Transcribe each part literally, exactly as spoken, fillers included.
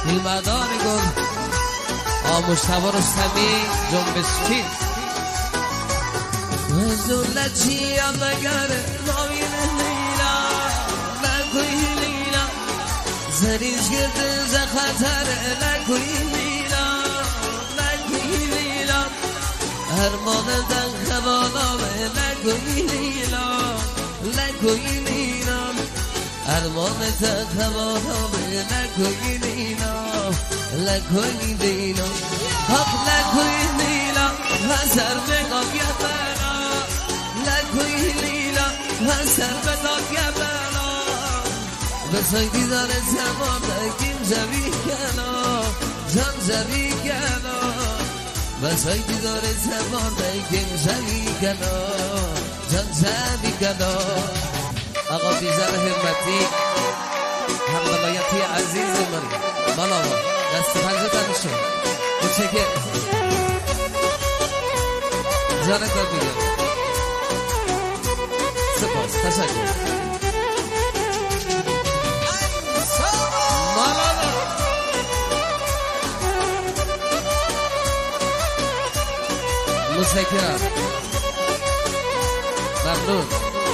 دیلمردان گل آموشتبا رستمی جنبش چیز مزدولتی هم نگره نامین لیلا نگوی لیلا زریز گرد زخطر نگوی لیلا نگوی لیلا هرمان دن خوانامه نگوی لیلا نگوی لیلا هرمان دن خوانامه نگوی لیلا نگوی لیلا حق نگوی لیلا هزار بگم یبنا نگوی لیلا هزار بگم یبنا بسای دیدار زمان دکیم زبی کنا جان زبی کنا بسای دیدار زمان دکیم زبی کنا جان زبی کنا آقا بیزار همتی همدلایتی عزیز من مالاوا دست پنجه تنشو متشکر جانت رو بگم سپاس تشکر متشکرم ممنون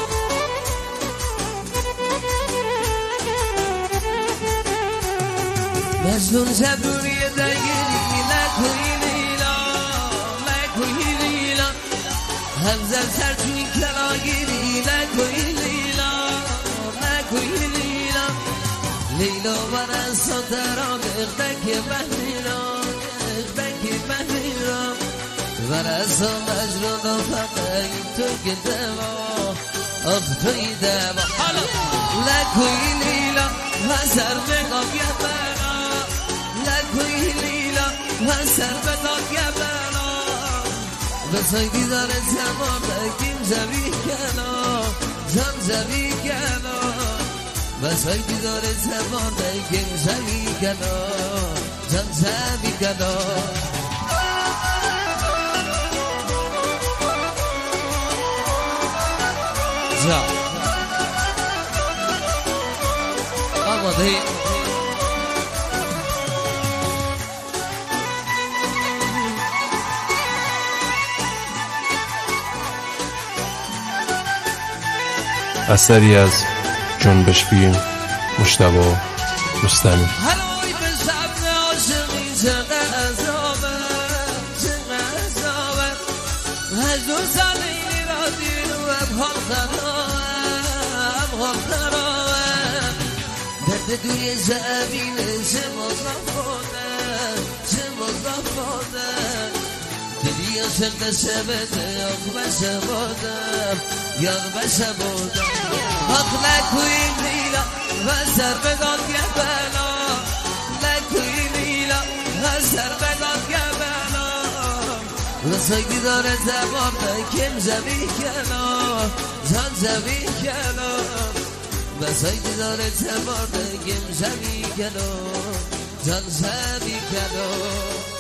مجنون زبوری دگیری لکوی لیلا لکوی لیلا همزر سر توی کلاگیری لکوی لیلا لکوی لیلا لیلا برن صدران اقدک بحیران اقدک بحیران برسا مجنون و فقه تو گدوا اخ توی دوا لکوی لیلا هزار بگم یبنا لکوی لیلا هزار بگم یبنا بسای دیدار زمان دکیم زبی کنا جان زبی کنا بسای دیدار زمان دکیم زبی کنا جان زبی کنا جا آماده اثری از جنبش فیلم مجتبی رستمی. هلوی به سبن عاشقی چقدر عذابه چقدر عذابه هزار سال اینی را دیر و ابهام خرابه ابهام خرابه درد دوی زمینه چه مضافاده چه مضافاده دلی عاشق دسته بده آخ بشه بودم یار بشه بودم حق نکوی لیلا هزار بگم یبنا نکوی لیلا هزار بگم یبنا رسای دیدار زمان دکیم زبی کنا جان زبی کنا رسای دیدار زمان دکیم زبی کنا جان زبی کنا